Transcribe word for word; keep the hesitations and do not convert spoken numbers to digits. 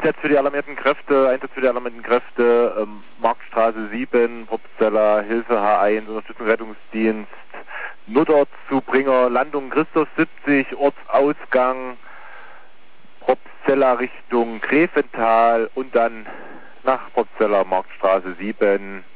Einsatz für die alarmierten Kräfte, Einsatz für die alarmierten Kräfte, ähm, Marktstraße sieben, Probstzeller, Hilfe H eins, Unterstützung Rettungsdienst, Notdortzubringer, Landung Christoph siebzig, Ortsausgang, Probstzeller Richtung Grevental und dann nach Probstzeller Marktstraße sieben.